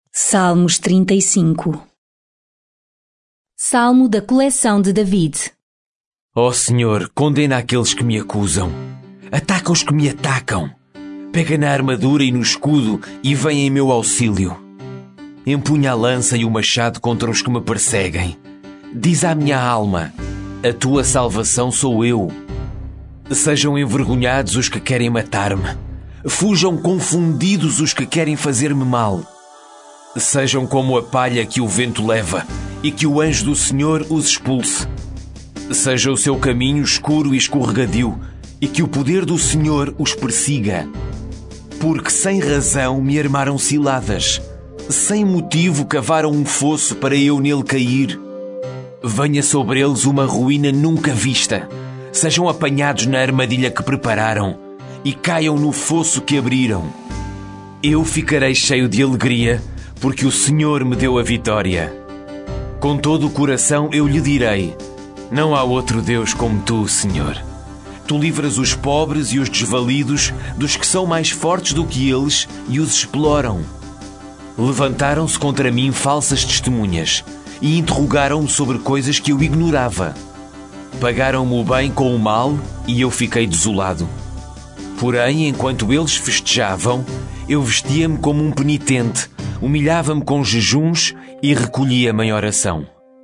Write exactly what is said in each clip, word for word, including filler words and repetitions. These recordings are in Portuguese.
Salmos trinta e cinco. Salmo da coleção de David. Ó Senhor, condena aqueles que me acusam. Ataca os que me atacam. Pega na armadura e no escudo e vem em meu auxílio. Empunha a lança e o machado contra os que me perseguem. Diz à minha alma: a tua salvação sou eu. Sejam envergonhados os que querem matar-me. Fujam confundidos os que querem fazer-me mal. Sejam como a palha que o vento leva e que o anjo do Senhor os expulse. Seja o seu caminho escuro e escorregadio e que o poder do Senhor os persiga. Porque sem razão me armaram ciladas. Sem motivo cavaram um fosso para eu nele cair. Venha sobre eles uma ruína nunca vista. Sejam apanhados na armadilha que prepararam e caiam no fosso que abriram. Eu ficarei cheio de alegria, porque o Senhor me deu a vitória. Com todo o coração eu lhe direi: não há outro Deus como tu, Senhor. Tu livras os pobres e os desvalidos dos que são mais fortes do que eles e os exploram. Levantaram-se contra mim falsas testemunhas e interrogaram-me sobre coisas que eu ignorava. Pagaram-me o bem com o mal e eu fiquei desolado. Porém, enquanto eles festejavam, eu vestia-me como um penitente, humilhava-me com jejuns e recolhia-me em oração.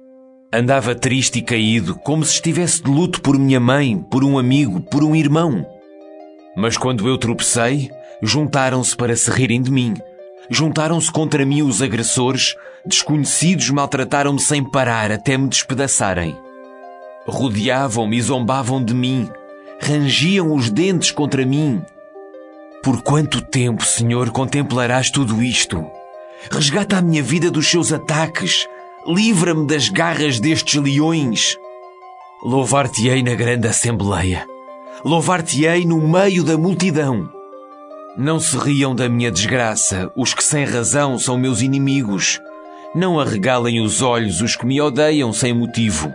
Andava triste e caído, como se estivesse de luto por minha mãe, por um amigo, por um irmão. Mas quando eu tropecei, juntaram-se para se rirem de mim. Juntaram-se contra mim os agressores, desconhecidos maltrataram-me sem parar até me despedaçarem. Rodeavam-me e zombavam de mim, rangiam os dentes contra mim. Por quanto tempo, Senhor, contemplarás tudo isto? Resgata a minha vida dos seus ataques, livra-me das garras destes leões. Louvar-te-ei na grande assembleia, louvar-te-ei no meio da multidão. Não se riam da minha desgraça os que sem razão são meus inimigos. Não arregalem os olhos os que me odeiam sem motivo.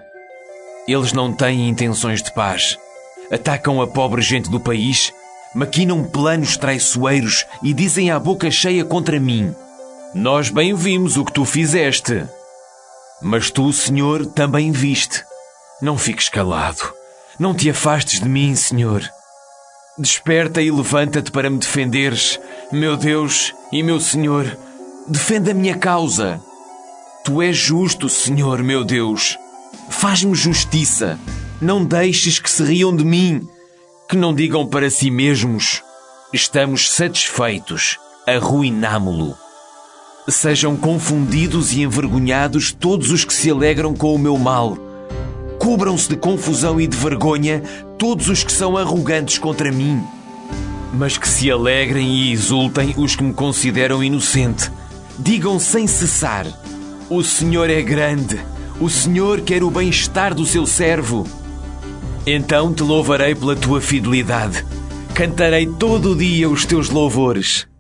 Eles não têm intenções de paz. Atacam a pobre gente do país, maquinam planos traiçoeiros e dizem à boca cheia contra mim: nós bem vimos o que tu fizeste. Mas tu, Senhor, também viste. Não fiques calado. Não te afastes de mim, Senhor. Desperta e levanta-te para me defenderes, meu Deus e meu Senhor. Defenda a minha causa. Tu és justo, Senhor, meu Deus. Faz-me justiça. Não deixes que se riam de mim, que não digam para si mesmos: estamos satisfeitos, arruinámo-lo. Sejam confundidos e envergonhados todos os que se alegram com o meu mal. Cubram-se de confusão e de vergonha todos os que são arrogantes contra mim. Mas que se alegrem e exultem os que me consideram inocente. Digam sem cessar: o Senhor é grande, o Senhor quer o bem-estar do seu servo. Então te louvarei pela tua fidelidade. Cantarei todo o dia os teus louvores.